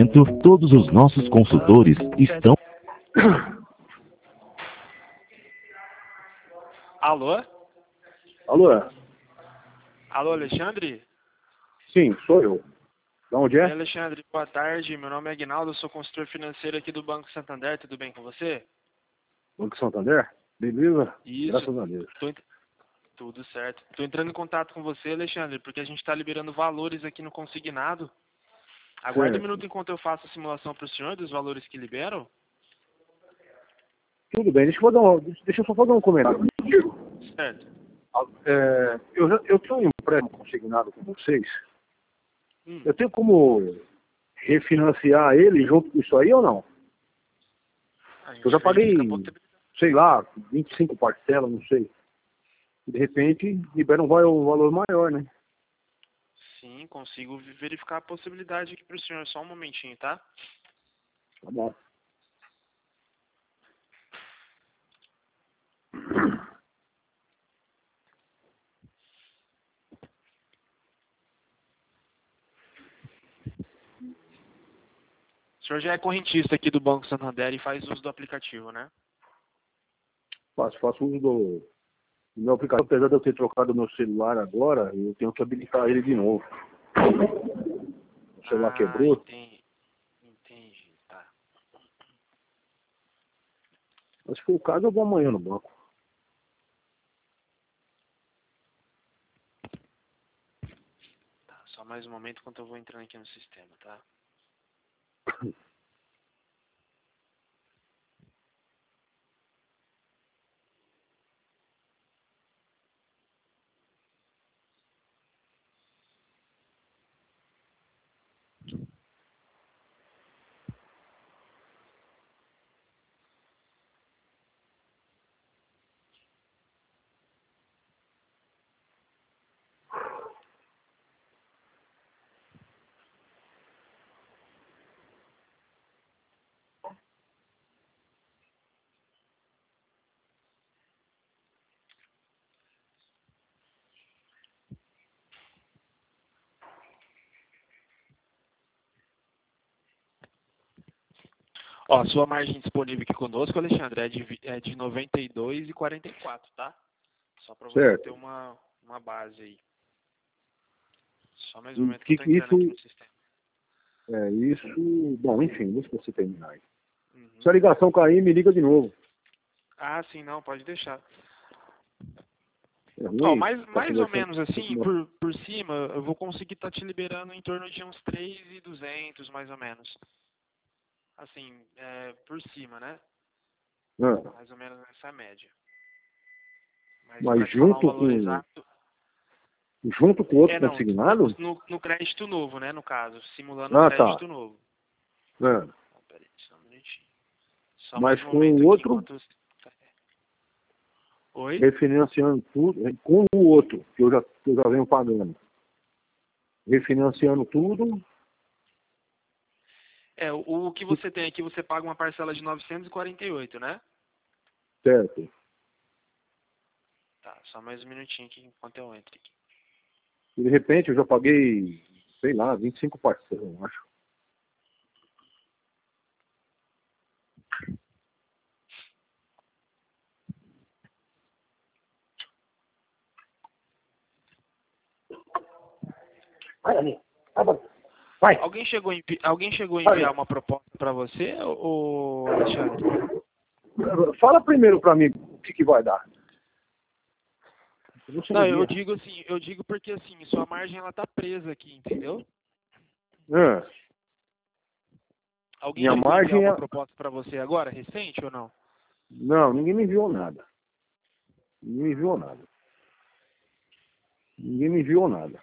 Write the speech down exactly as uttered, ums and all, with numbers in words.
momento, todos os nossos consultores estão... Alô? Alô? Alô, Alexandre? Sim, sou eu. De onde Oi, é? Alexandre, boa tarde. Meu nome é Aguinaldo, eu sou consultor financeiro aqui do Banco Santander. Tudo bem com você? Banco Santander? Beleza? Isso. Graças a Deus. Tô ent- Tudo certo. Estou entrando em contato com você, Alexandre, porque a gente está liberando valores aqui no consignado. Aguarde um Certo. minuto enquanto eu faço a simulação para o senhor dos valores que liberam. Tudo bem, deixa eu, fazer um, deixa eu só fazer um comentário. Certo. É, eu, já- eu tenho um empréstimo consignado com vocês. Hum. Eu tenho como refinanciar ele junto com isso aí ou não? A gente Eu já paguei, verifica a possibilidade. sei lá, vinte e cinco parcelas, não sei. De repente, libera um valor, um valor maior, né? Sim, consigo verificar a possibilidade aqui para o senhor. Só um momentinho, tá? Tá bom. O senhor já é correntista aqui do Banco Santander e faz uso do aplicativo, né? Faço, faço uso do, do meu aplicativo. Apesar de eu ter trocado meu celular agora, eu tenho que habilitar ele de novo. O celular Ah, quebrou. entendi. Entendi, tá. Mas se for o caso, eu vou amanhã no banco. Tá, só mais um momento enquanto eu vou entrando aqui no sistema, tá? Ó, sua margem disponível aqui conosco, Alexandre, é de, vi- é de noventa e dois e quarenta e quatro, tá? Só para você Certo. ter uma, uma base aí. Só mais um E momento que eu que tô que entrando aqui isso, no sistema. é isso... Bom, enfim, deixa você terminar aí. Uhum. Se a ligação cair, me liga de novo. Ah, sim, não, pode deixar. É Ó, ruim mais, ficar mais ou conversando. menos assim, por, por cima, eu vou conseguir estar te liberando em torno de uns três mil e duzentos, mais ou menos. Assim, é, por cima, né? Ah, Mais ou menos nessa média. Mas para mas te falar um junto valor com, exato... junto com outro É, não, no, consignado? no, no crédito novo, né, no caso. Simulando o Ah, tá. crédito novo. Ah, Ah, peraí, só um minutinho. Só mais mas um com momento o aqui outro, enquanto... Oi? refinanciando tudo, com o outro, que eu já, que eu já venho pagando. Refinanciando tudo, É, o, o que você tem aqui, você paga uma parcela de novecentos e quarenta e oito, né? certo. Tá, só mais um minutinho aqui enquanto eu entro aqui. E de repente eu já paguei, sei lá, vinte e cinco parcelas, eu acho. Vai, ali. Vai. Alguém chegou a, envi- Alguém chegou a enviar uma proposta para você, ô Alexandre? Fala primeiro pra mim o que, que vai dar. Você Não, não eu via. digo assim, eu digo porque assim, sua margem ela tá presa aqui, entendeu? Ah, Alguém minha chegou a enviar margem uma é... proposta para você agora, recente ou não? Não, ninguém me enviou nada. Ninguém me enviou nada. Ninguém me enviou nada.